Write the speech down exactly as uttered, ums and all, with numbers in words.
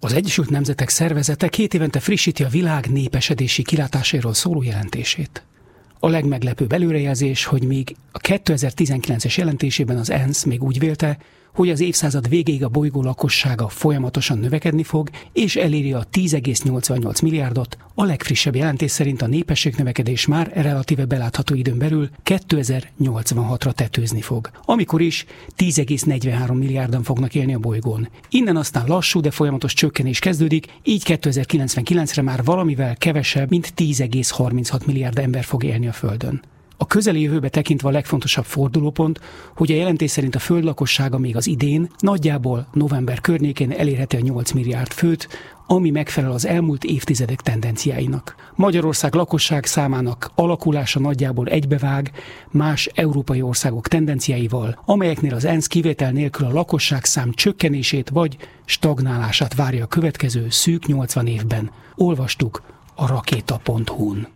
Az Egyesült Nemzetek Szervezete két évente frissíti a világ népesedési kilátásairól szóló jelentését. A legmeglepőbb előrejelzés, hogy még a kétezer-tizenkilences jelentésében az ENSZ még úgy vélte, hogy az évszázad végéig a bolygó lakossága folyamatosan növekedni fog, és eléri a tíz egész nyolcvannyolc milliárdot, a legfrissebb jelentés szerint a népességnövekedés már relatíve belátható időn belül kétezer-nyolcvanhatra tetőzni fog, amikor is tíz egész negyvenhárom milliárdan fognak élni a bolygón. Innen aztán lassú, de folyamatos csökkenés kezdődik, így kétezer-kilencvenkilencre már valamivel kevesebb, mint tíz egész harminchat milliárd ember fog élni a Földön. A közeli jövőbe tekintve a legfontosabb fordulópont, hogy a jelentés szerint a Föld lakossága még az idén, nagyjából november környékén elérheti a nyolc milliárd főt, ami megfelel az elmúlt évtizedek tendenciáinak. Magyarország lakosság számának alakulása nagyjából egybevág más európai országok tendenciáival, amelyeknél az ENSZ kivétel nélkül a lakosságszám csökkenését vagy stagnálását várja a következő szűk nyolcvan évben. Olvastuk a rakéta pont hu-n.